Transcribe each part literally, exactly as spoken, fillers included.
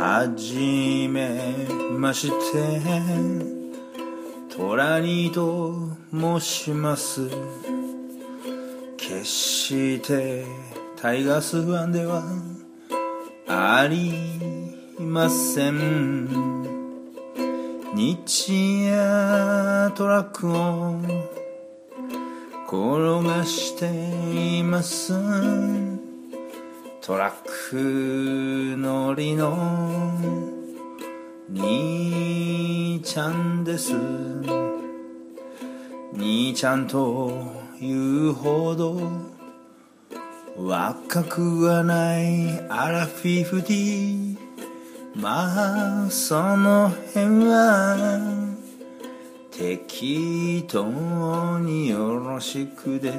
はじめましてトラニと申します。決してタイガースファンではありません。日夜トラックを転がしています。トラック乗りの兄ちゃんです。兄ちゃんと言うほど若くはないアラフィフティ。まあその辺は適当によろしくです。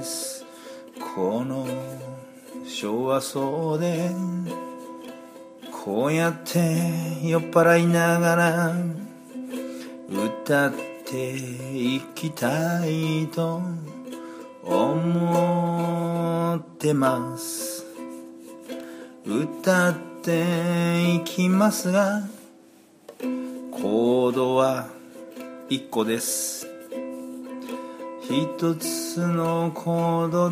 この昭和そうでこうやって酔っ払いながら歌っていきたいと思ってます。歌っていきますがコードはいっこです。一つのコード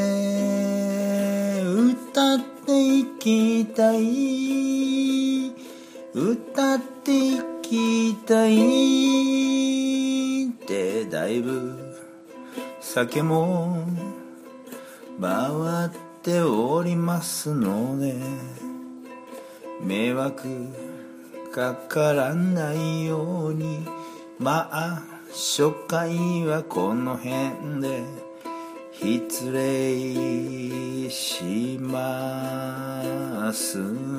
で歌っていきたい歌っていきたいってだいぶ酒も回っておりますので迷惑かからないようにまあ初回はこの辺で失礼します。